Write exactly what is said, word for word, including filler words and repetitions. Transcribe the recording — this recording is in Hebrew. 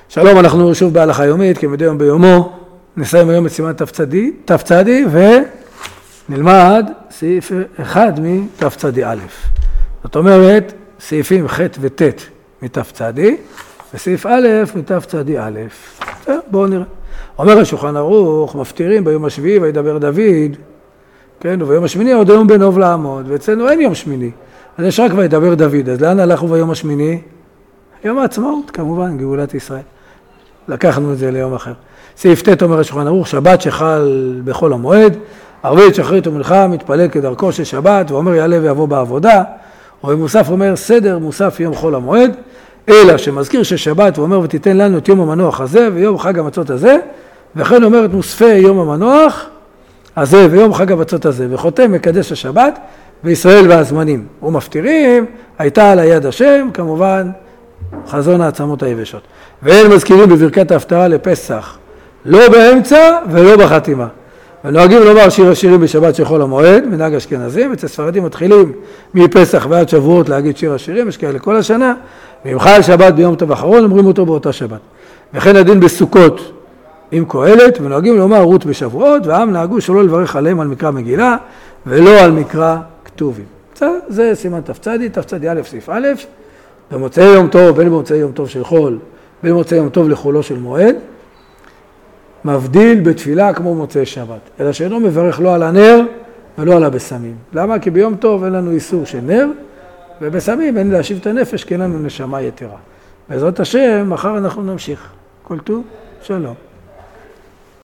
שלום, אנחנו שוב בהלכה יומית, כמדי יום ביומו. נסיים היום את סימן תפצדי ונלמד סעיף אחד מתפצדי א'. זאת אומרת, סעיפים ח' ות' מתפצדי וסעיף א' מתפצדי א'. בואו נראה. אומר השולחן ערוך, מפטירים ביום השביעי וידבר דוד, כן, וביום השמיני עוד היום בן אוב לעמוד, ואצלנו אין יום שמיני. אז יש רק וידבר דוד, אז לאן הלכו ביום השמיני? יום העצמאות, כמובן, גאולת ישראל. לקחנו את זה ליום אחר. סעיף ט' אומר השולחן ערוך, שבת שחל בכל המועד, ערבית שחרית ומנחה, מתפלל כדרכו של שבת, ואומר יעלה ויבוא בעבודה, או במוסף אומר סדר מוסף יום חול המועד, אלא שמזכיר ששבת ואומר ותיתן לנו את יום המנוח הזה ויום חג המצות הזה, וכן אומר את מוספי יום המנוח הזה ויום חג המצות הזה, וחותם מקדש השבת וישראל והזמנים. ומפטירים, הייתה על היד השם, כמובן, חזון העצמות היבשות. ואין מזכירים בברכת ההפטרה לפסח, לא באמצע ולא בחתימה. ונוהגים לומר שיר השירים בשבת של חול המועד, מנהג אשכנזים, אצל ספרדים מתחילים מפסח ועד שבועות להגיד שיר השירים, יש כאלה כל השנה, ואם חל שבת ביום טוב אחרון, אומרים אותו באותה שבת. וכן הדין בסוכות עם קהלת, ונוהגים לומר רות בשבועות, והעם נהגו שלא לברך עליהם על מקרא מגילה, ולא על מקרא כתובים. זה סימן תפצדי, תפצדי א' סעיף א', במוצאי יום טוב, בין במוצאי יום טוב של חול, בין במוצאי יום טוב לחולו של מועד, מבדיל בתפילה כמו מוצאי שבת, אלא שאינו מברך לא על הנר ולא על הבשמים. למה? כי ביום טוב אין לנו איסור של נר, ובשמים אין להשיב את הנפש כי אין לנו נשמה יתרה. בעזרת השם, מחר אנחנו נמשיך. כל טוב, שלום.